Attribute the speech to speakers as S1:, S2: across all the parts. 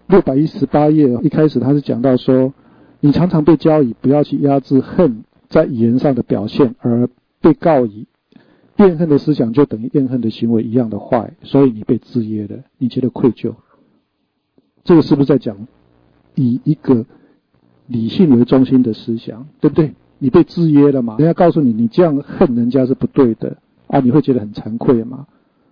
S1: 618页一开始他是讲到说，你常常被教以不要去压制恨在语言上的表现，而被告以怨恨的思想就等于怨恨的行为一样的坏，所以你被制约了，你觉得愧疚。这个是不是在讲以一个理性为中心的思想，对不对？你被制约了嘛，人家告诉你你这样恨人家是不对的啊，你会觉得很惭愧嘛。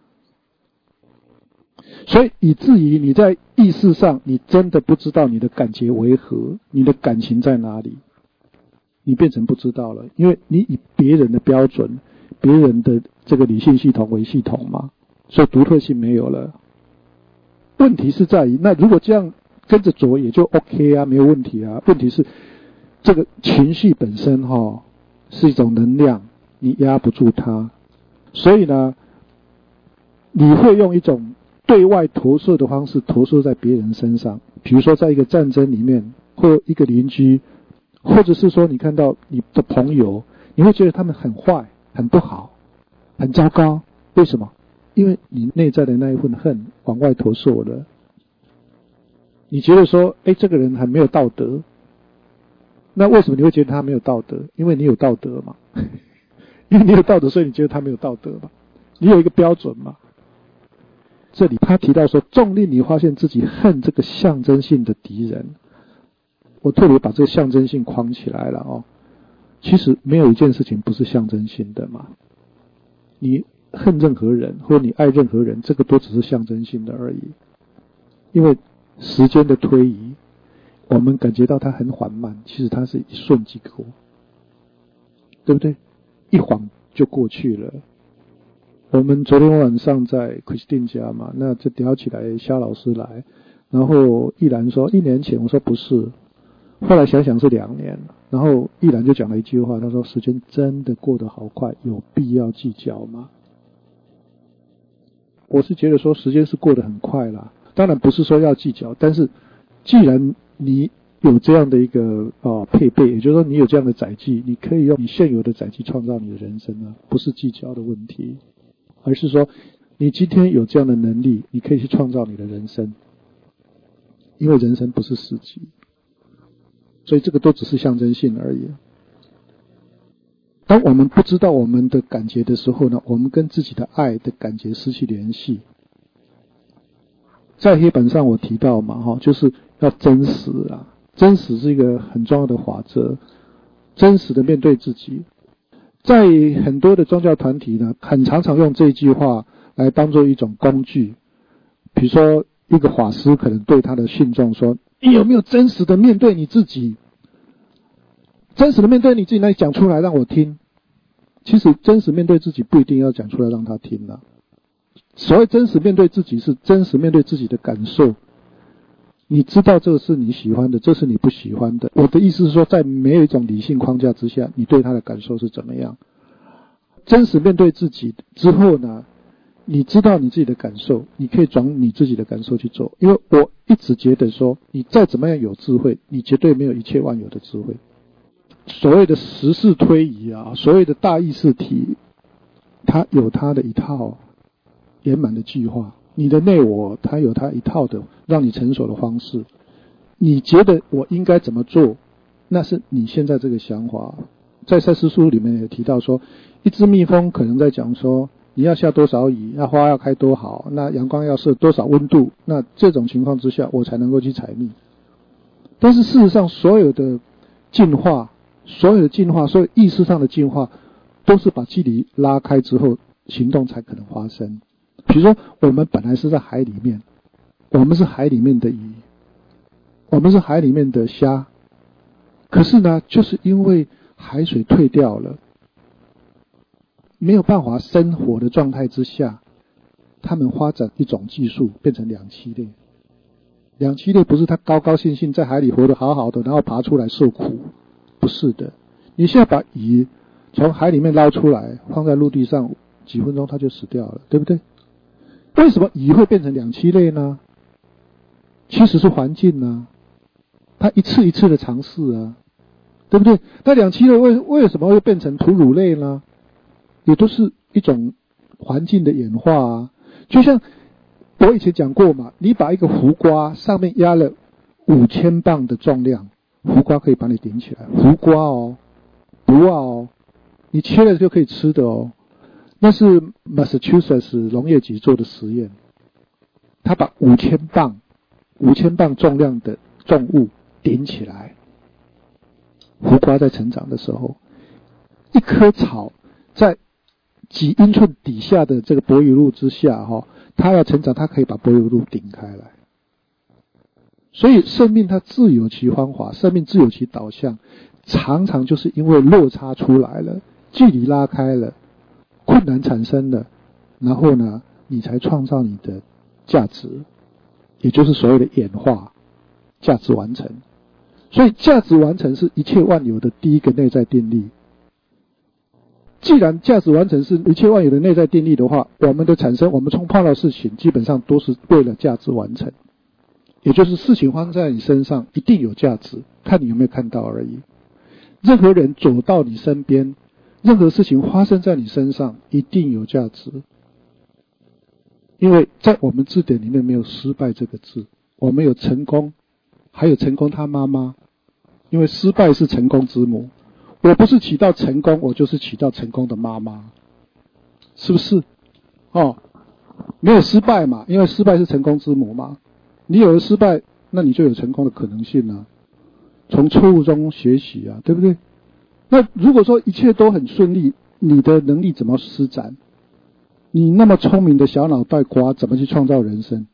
S1: 所以以至于你在意识上你真的不知道你的感觉为何，你的感情在哪里，你变成不知道了，因为你以别人的标准，别人的这个理性系统为系统嘛，所以独特性没有了。问题是在于，那如果这样跟着走也就 OK 啊，没有问题啊。问题是这个情绪本身是一种能量，你压不住它，所以呢，你会用一种对外投射的方式投射在别人身上，比如说在一个战争里面，或一个邻居，或者是说你看到你的朋友，你会觉得他们很坏、很不好、很糟糕。为什么？因为你内在的那一份恨往外投射了。你觉得说，这个人很没有道德。那为什么你会觉得他没有道德？因为你有道德嘛。因为你有道德，所以你觉得他没有道德嘛。你有一个标准嘛。这里他提到说，纵令你发现自己恨这个象征性的敌人，我特别把这个象征性框起来了其实没有一件事情不是象征性的嘛。你恨任何人或你爱任何人，这个都只是象征性的而已。因为时间的推移，我们感觉到它很缓慢，其实它是一瞬即过，对不对？一晃就过去了。我们昨天晚上在 Christine 家嘛，那就聊起来夏老师来，然后毅然说1年前，我说不是，后来想想是2年，然后毅然就讲了一句话，他说时间真的过得好快，有必要计较吗？我是觉得说时间是过得很快啦，当然不是说要计较，但是既然你有这样的一个配备，也就是说你有这样的载具，你可以用你现有的载具创造你的人生啊，不是计较的问题，而是说你今天有这样的能力，你可以去创造你的人生，因为人生不是死局，所以这个都只是象征性而已。当我们不知道我们的感觉的时候呢，我们跟自己的爱的感觉失去联系。在黑板上我提到嘛，就是要真实啊，真实是一个很重要的法则，真实的面对自己。在很多的宗教团体呢，很常用这句话来当做一种工具。比如说一个法师可能对他的信众说，你有没有真实的面对你自己？真实的面对你自己，那你讲出来让我听。其实真实面对自己不一定要讲出来让他听啊。所谓真实面对自己，是真实面对自己的感受。你知道这是你喜欢的，这是你不喜欢的。我的意思是说，在没有一种理性框架之下，你对他的感受是怎么样？真实面对自己之后呢，你知道你自己的感受，你可以转你自己的感受去做。因为我一直觉得说，你再怎么样有智慧，你绝对没有一切万有的智慧。所谓的时事推移啊，所谓的大意识体，它有它的一套圆满的计划。你的内我，它有它一套的让你成熟的方式。你觉得我应该怎么做，那是你现在这个想法。在赛斯书里面也提到说，一只蜜蜂可能在讲说，你要下多少雨，那花要开多好，那阳光要射多少温度，那这种情况之下我才能够去采蜜。但是事实上，所有的进化，所有意识上的进化，都是把距离拉开之后，行动才可能发生。比如说，我们本来是在海里面，我们是海里面的鱼，我们是海里面的虾，可是呢，就是因为海水退掉了，没有办法生活的状态之下，他们发展一种技术，变成两栖类。两栖类不是他高高兴兴在海里活得好好的，然后爬出来受苦，不是的。你现在把鱼从海里面捞出来，放在陆地上，几分钟它就死掉了，对不对？为什么鱼会变成两栖类呢？其实是环境啊，它一次一次的尝试啊，对不对？那两栖类为什么会变成哺乳类呢？也都是一种环境的演化啊。就像我以前讲过嘛，你把一个胡瓜上面压了5000磅的重量，胡瓜可以把你顶起来。胡瓜哦，不要哦，你切了就可以吃的哦。那是 Massachusetts 农业局做的实验，他把5000磅重量的重物顶起来。胡瓜在成长的时候，一棵草在几英寸底下的这个柏油路之下它要成长，它可以把柏油路顶开来。所以生命它自有其方法，生命自有其导向，常常就是因为落差出来了，距离拉开了，困难产生了，然后呢，你才创造你的价值，也就是所谓的演化，价值完成。所以价值完成是一切万有的第一个内在定律。既然价值完成是一切万有的内在定律的话，我们的产生，我们碰到的事情基本上都是为了价值完成，也就是事情发生在你身上一定有价值，看你有没有看到而已。任何人走到你身边，任何事情发生在你身上一定有价值，因为在我们字典里面没有失败这个字，我们有成功，还有成功他妈妈，因为失败是成功之母。我不是娶到成功，我就是娶到成功的妈妈，是不是？没有失败嘛，因为失败是成功之母嘛。你有了失败，那你就有成功的可能性啊。从错误中学习啊，对不对？那如果说一切都很顺利，你的能力怎么施展？你那么聪明的小脑袋瓜怎么去创造人生？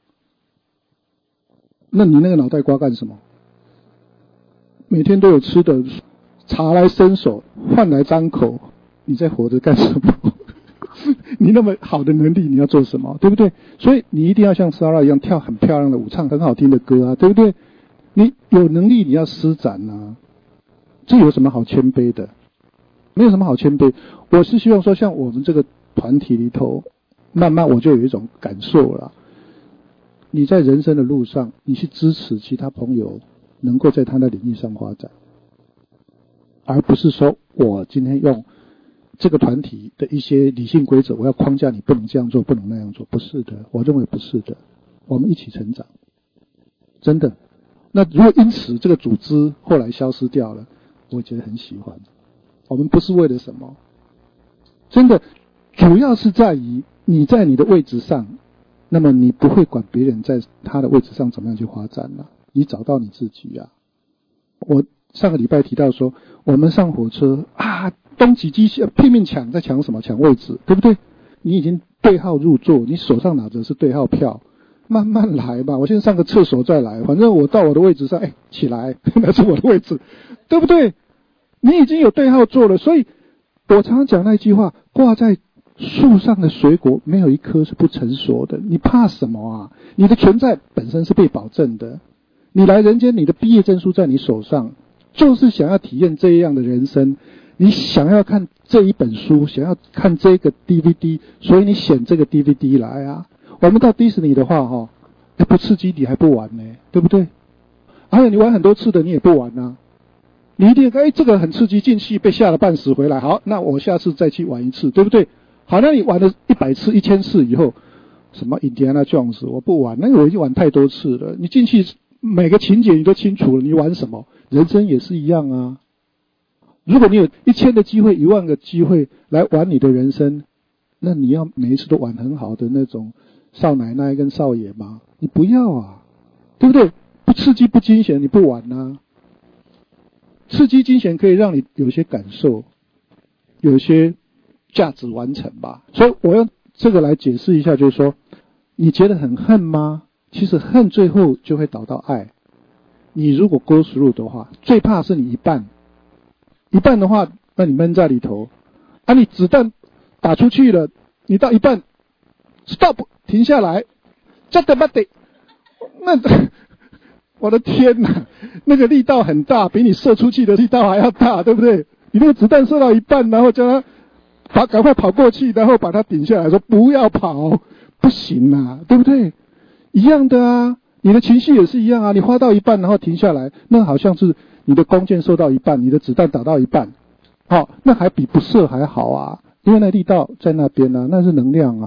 S1: 那你那个脑袋瓜干什么？每天都有吃的，茶来伸手，饭来张口，你在活着干什么？你那么好的能力，你要做什么？对不对？所以你一定要像Sarah一样跳很漂亮的舞，唱很好听的歌啊，对不对？你有能力，你要施展啊，这有什么好谦卑的？没有什么好谦卑。我是希望说，像我们这个团体里头，慢慢我就有一种感受了。你在人生的路上，你去支持其他朋友能够在他的领域上发展，而不是说我今天用这个团体的一些理性规则，我要框架你不能这样做，不能那样做。不是的，我认为不是的。我们一起成长，真的。那如果因此这个组织后来消失掉了，我觉得很喜欢。我们不是为了什么，真的，主要是在于你在你的位置上，那么你不会管别人在他的位置上怎么样去发展了，你找到你自己啊。我上个礼拜提到说，我们上火车啊，东挤西挤，拼命抢，在抢什么？抢位置，对不对？你已经对号入座，你手上拿着是对号票，慢慢来吧。我先上个厕所再来，反正我到我的位置上，起来，那是我的位置，对不对？你已经有对号座了，所以我常常讲那句话，挂在树上的水果没有一颗是不成熟的，你怕什么啊？你的存在本身是被保证的，你来人间，你的毕业证书在你手上，就是想要体验这样的人生，你想要看这一本书，想要看这个 DVD， 所以你选这个 DVD 来啊。我们到迪士尼的话不刺激你还不玩呢，对不对？还有你玩很多次的你也不玩啊，你一定这个很刺激，进去被吓了半死回来，好，那我下次再去玩一次，对不对？好，那你玩了100次、1000次以后，什么 Indiana Jones 我不玩，那我已经玩太多次了。你进去每个情节你都清楚了，你玩什么？人生也是一样啊。如果你有1000的机会、10000个机会来玩你的人生，那你要每一次都玩很好的那种少奶奶跟少爷吗？你不要啊，对不对？不刺激不惊险，你不玩啊。刺激惊险可以让你有些感受，有些价值完成吧。所以我用这个来解释一下，就是说，你觉得很恨吗？其实恨最后就会导到爱。你如果go through的话，最怕是你一半的话，那你闷在里头啊，你子弹打出去了，你到一半 stop 停下来，这得不得？那我的天哪，那个力道很大，比你射出去的力道还要大，对不对？你那个子弹射到一半，然后叫他赶快跑过去，然后把他顶下来，说不要跑，不行啊，对不对？一样的啊，你的情绪也是一样啊，你花到一半然后停下来，那好像是你的弓箭射到一半，你的子弹打到一半，那还比不射还好啊，因为那力道在那边啊，那是能量啊，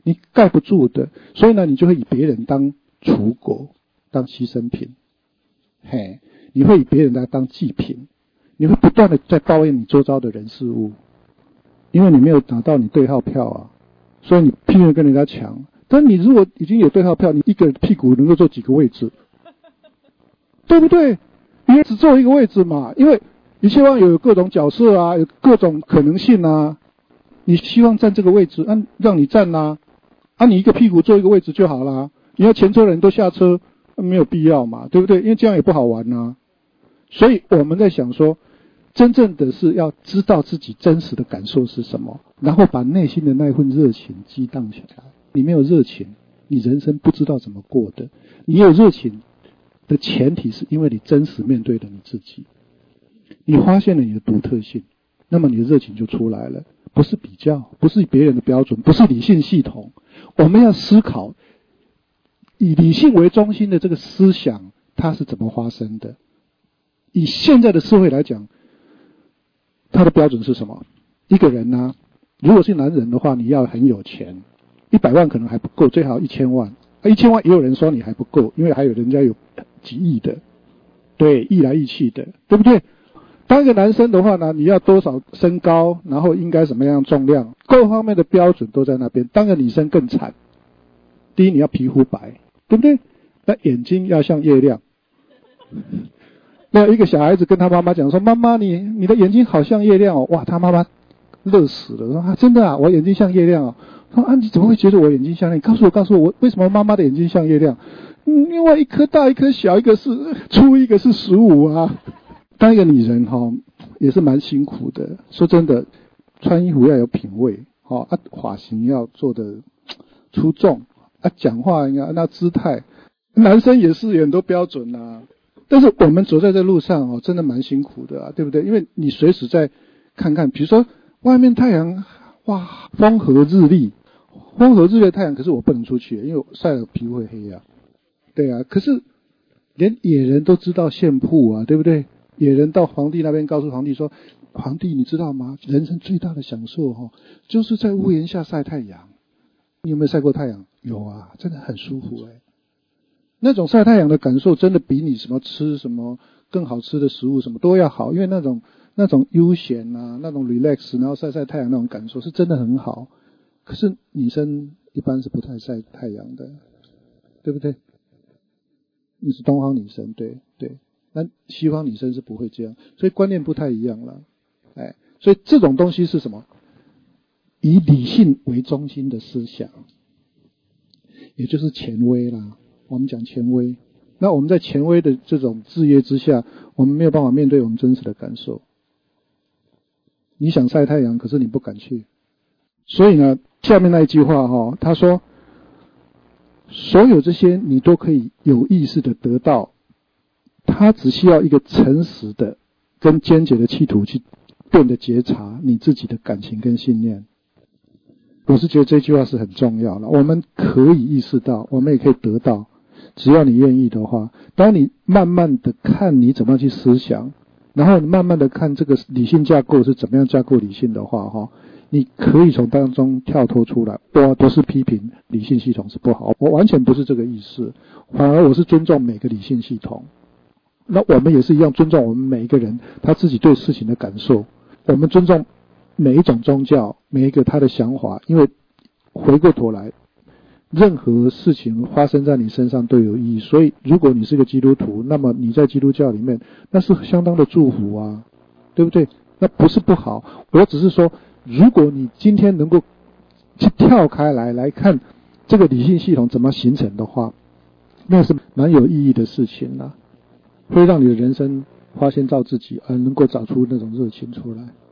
S1: 你盖不住的，所以呢，你就会以别人当刍狗，当牺牲品，嘿，你会以别人来当祭品，你会不断的在抱怨你周遭的人事物，因为你没有拿到你对号票啊，所以你拼命跟人家抢。但你如果已经有对号票，你一个人屁股能够坐几个位置，对不对？你也只坐一个位置嘛，因为你希望有各种角色啊，有各种可能性啊，你希望占这个位置，让你占啊，你一个屁股坐一个位置就好啦。你要前车人都下车，没有必要嘛，对不对？因为这样也不好玩啊。所以我们在想说，真正的是要知道自己真实的感受是什么，然后把内心的那份热情激荡起来。你没有热情，你人生不知道怎么过的。你有热情的前提是因为你真实面对了你自己，你发现了你的独特性，那么你的热情就出来了。不是比较，不是别人的标准，不是理性系统。我们要思考以理性为中心的这个思想，它是怎么发生的？以现在的社会来讲，它的标准是什么？一个人呢，如果是男人的话，你要很有钱，100万可能还不够，最好1000万。1000万也有人说你还不够，因为还有人家有几亿的，对，亿来亿去的，对不对？当一个男生的话呢，你要多少身高，然后应该什么样重量，各方面的标准都在那边。当个女生更惨，第一你要皮肤白，对不对？那眼睛要像月亮。那一个小孩子跟他妈妈讲说：“妈妈，你的眼睛好像月亮哦。”哇，他妈妈乐死了，说：“啊，真的啊，我眼睛像月亮哦。”说：“啊，你怎么会觉得我眼睛像月亮？告诉我，为什么妈妈的眼睛像月亮？因为一颗大，一颗小，一个是粗，一个是15啊。”当一个女人也是蛮辛苦的。说真的，穿衣服要有品味，发型要做的出众，讲话应该按照姿态。男生也是有很多标准啊。但是我们走在这路上真的蛮辛苦的啊，对不对？因为你随时在看看，比如说外面太阳，哇，风和日丽的太阳，可是我不能出去，因为我晒了皮肤会黑啊。对啊，可是连野人都知道献曝啊，对不对？野人到皇帝那边告诉皇帝说：“皇帝，你知道吗？人生最大的享受就是在屋檐下晒太阳。你有没有晒过太阳？有啊，真的很舒服那种晒太阳的感受真的比你什么吃什么更好吃的食物什么都要好，因为那种悠闲啊，那种 relax， 然后晒太阳那种感受是真的很好。可是女生一般是不太晒太阳的，对不对？你是东方女生，对。那西方女生是不会这样，所以观念不太一样了。所以这种东西是什么？以理性为中心的思想，也就是权威啦。我们讲权威，那我们在权威的这种制约之下，我们没有办法面对我们真实的感受。你想晒太阳，可是你不敢去。所以呢，下面那一句话他说，所有这些你都可以有意识的得到，他只需要一个诚实的跟坚决的企图去变得觉察你自己的感情跟信念。我是觉得这句话是很重要的，我们可以意识到，我们也可以得到，只要你愿意的话。当你慢慢的看你怎么样去思想，然后你慢慢的看这个理性架构是怎么样架构理性的话你可以从当中跳脱出来。我不是批评理性系统是不好，我完全不是这个意思，反而我是尊重每个理性系统。那我们也是一样尊重我们每一个人他自己对事情的感受，我们尊重每一种宗教，每一个他的想法，因为回过头来任何事情发生在你身上都有意义。所以如果你是个基督徒，那么你在基督教里面那是相当的祝福啊，对不对？那不是不好，我只是说如果你今天能够去跳开来看这个理性系统怎么形成的话，那是蛮有意义的事情会让你的人生发现到自己，而能够找出那种热情出来。